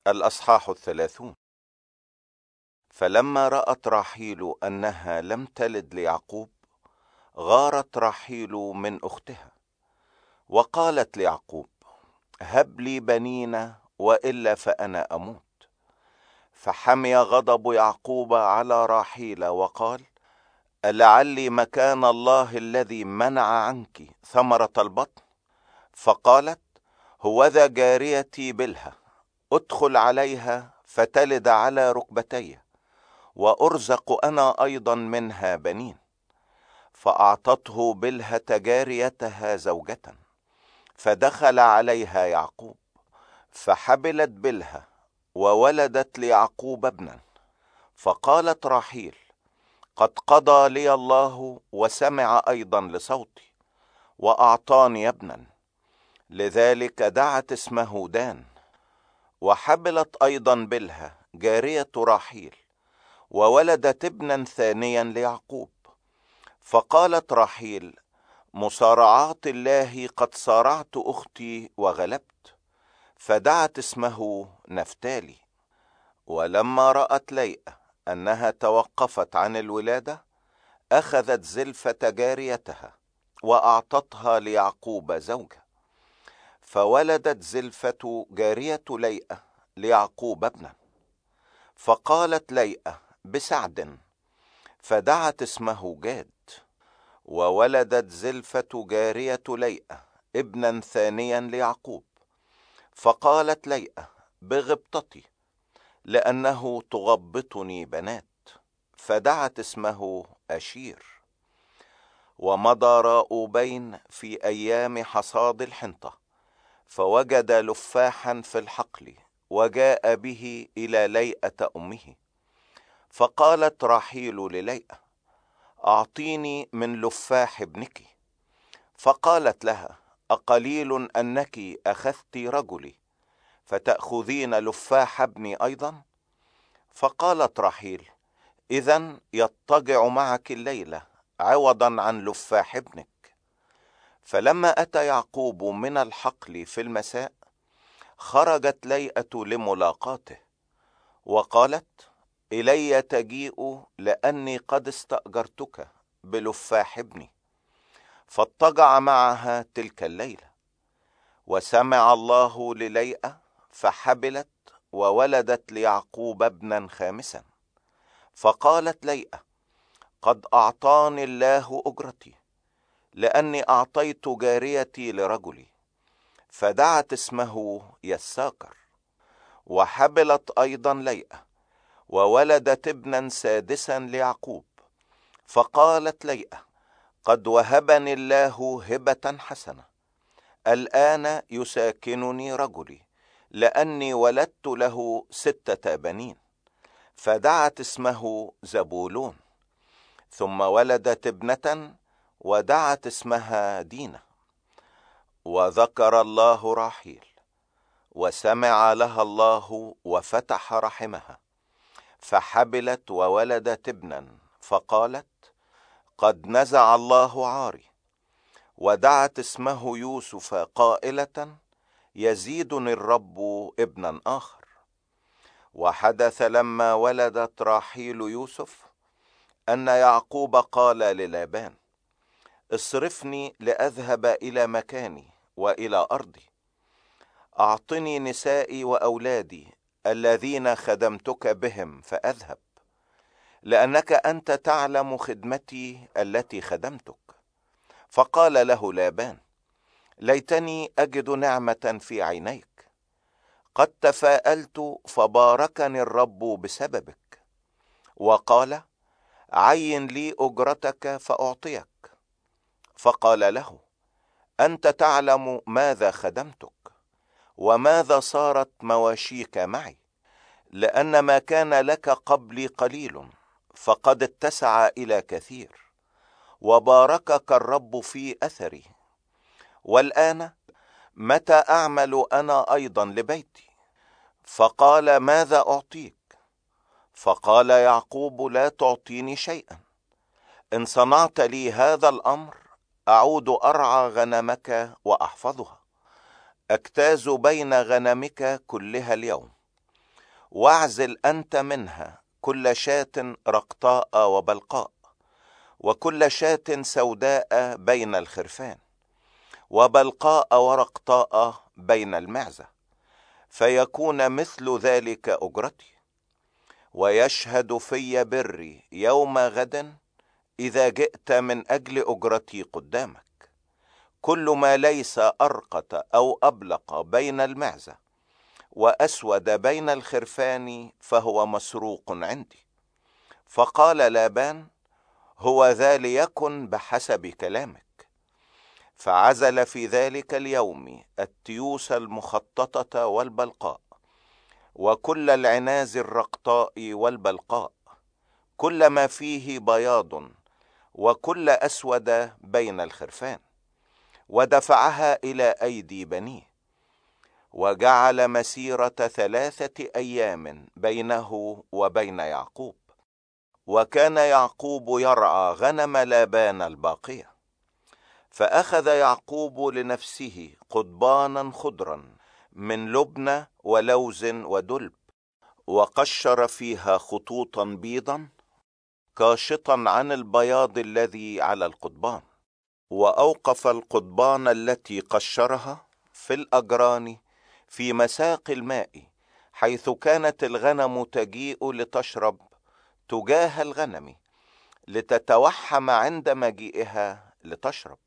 الأصحاح 30. فلما رأت راحيل أنها لم تلد ليعقوب، غارت راحيل من أختها، وقالت ليعقوب: هب لي بنين، وإلا فأنا أموت. فحمي غضب يعقوب على راحيل وقال: ألعلي مكان الله الذي منع عنك ثمرة البطن؟ فقالت: هوذا جاريتي بلها، ادخل عليها فتلد على ركبتي، وأرزق أنا أيضا منها بنين. فأعطته بلها جاريتها زوجة، فدخل عليها يعقوب، فحبلت بلها وولدت ليعقوب ابنا. فقالت راحيل: قد قضى لي الله وسمع أيضا لصوتي، وأعطاني ابنا، لذلك دعت اسمه دان. وحبلت أيضا بلها جارية راحيل، وولدت ابنا ثانيا ليعقوب. فقالت راحيل: مصارعات الله قد صارعت أختي وغلبت. فدعت اسمه نفتالي. ولما رأت ليئة أنها توقفت عن الولادة، أخذت زلفة جاريتها وأعطتها ليعقوب زوجة، فولدت زلفة جارية ليئة ليعقوب ابنا. فقالت ليئة بسعد، فدعت اسمه جاد. وولدت زلفة جارية ليئة ابنا ثانيا ليعقوب. فقالت ليئة بغبطتي، لأنه تغبطني بنات، فدعت اسمه أشير. ومضى راؤوبين في أيام حصاد الحنطة، فوجد لفاحا في الحقل، وجاء به إلى ليئة أمه. فقالت راحيل لليئة: أعطيني من لفاح ابنك. فقالت لها: أقليل أنك أخذت رجلي، فتأخذين لفاح ابني أيضا؟ فقالت راحيل: إذن يضطجع معك الليلة عوضا عن لفاح ابنك. فلما أتى يعقوب من الحقل في المساء، خرجت ليئة لملاقاته، وقالت: إلي تجيء، لأني قد استأجرتك بلفاح ابني. فاضطجع معها تلك الليلة. وسمع الله لليئة، فحبلت وولدت ليعقوب ابنا خامسا. فقالت ليئة: قد أعطاني الله أجرتي، لأني أعطيت جاريتي لرجلي. فدعت اسمه يساكر. وحبلت أيضا ليئة، وولدت ابنا سادسا ليعقوب. فقالت ليئة: قد وهبني الله هبة حسنة، الآن يساكنني رجلي، لأني ولدت له 6 بنين. فدعت اسمه زبولون. ثم ولدت ابنة، ودعت اسمها دينة. وذكر الله راحيل، وسمع لها الله وفتح رحمها، فحبلت وولدت ابنا. فقالت: قد نزع الله عاري. ودعت اسمه يوسف قائلة: يزيدني الرب ابنا آخر. وحدث لما ولدت راحيل يوسف أن يعقوب قال للابان: اصرفني لأذهب إلى مكاني وإلى أرضي، أعطني نسائي وأولادي الذين خدمتك بهم فأذهب، لأنك أنت تعلم خدمتي التي خدمتك. فقال له لابان: ليتني أجد نعمة في عينيك، قد تفاءلت فباركني الرب بسببك. وقال: عين لي أجرتك فأعطيك. فقال له: أنت تعلم ماذا خدمتك، وماذا صارت مواشيك معي، لأن ما كان لك قبلي قليل، فقد اتسع إلى كثير، وباركك الرب في أثري. والآن متى أعمل أنا أيضا لبيتي؟ فقال: ماذا أعطيك؟ فقال يعقوب: لا تعطيني شيئا. إن صنعت لي هذا الأمر، أعود أرعى غنمك وأحفظها، أجتاز بين غنمك كلها اليوم. واعزل أنت منها كل شاة رقطاء وبلقاء، وكل شاة سوداء بين الخرفان، وبلقاء ورقطاء بين المعزة، فيكون مثل ذلك أجرتي. ويشهد في بري يوم غد إذا جئت من أجل أجرتي قدامك. كل ما ليس أرقط أو أبلق بين المعزة وأسود بين الخرفان فهو مسروق عندي. فقال لابان: هو ذا ليكن بحسب كلامك. فعزل في ذلك اليوم التيوس المخططة والبلقاء، وكل العناز الرقطاء والبلقاء، كل ما فيه بياض، وكل أسود بين الخرفان، ودفعها إلى أيدي بنيه. وجعل مسيرة 3 أيام بينه وبين يعقوب. وكان يعقوب يرعى غنم لابان الباقية. فأخذ يعقوب لنفسه قضبانا خضرا من لبنة ولوز ودلب، وقشر فيها خطوطا بيضا كاشطا عن البياض الذي على القضبان، وأوقف القضبان التي قشرها في الأجران في مساق الماء، حيث كانت الغنم تجيء لتشرب تجاه الغنم، لتتوحم عند مجيئها لتشرب.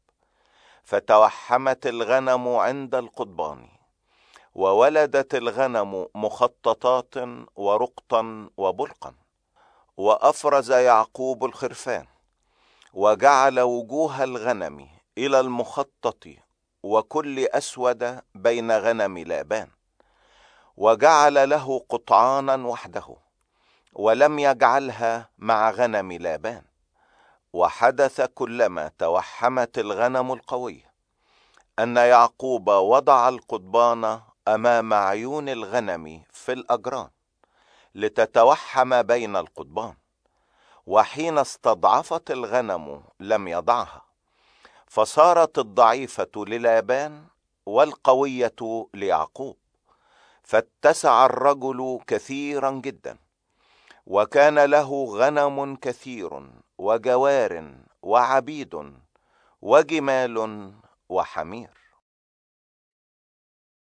فتوحمت الغنم عند القضبان، وولدت الغنم مخططات ورقطا وبلقا. وأفرز يعقوب الخرفان، وجعل وجوه الغنم إلى المخطط وكل أسود بين غنم لابان، وجعل له قطعانا وحده، ولم يجعلها مع غنم لابان. وحدث كلما توحمت الغنم القوية أن يعقوب وضع القضبان أمام عيون الغنم في الأجران لتتوحم بين القضبان، وحين استضعفت الغنم لم يضعها، فصارت الضعيفة للابان والقوية ليعقوب. فاتسع الرجل كثيرا جدا، وكان له غنم كثير وجوار وعبيد وجمال وحمير.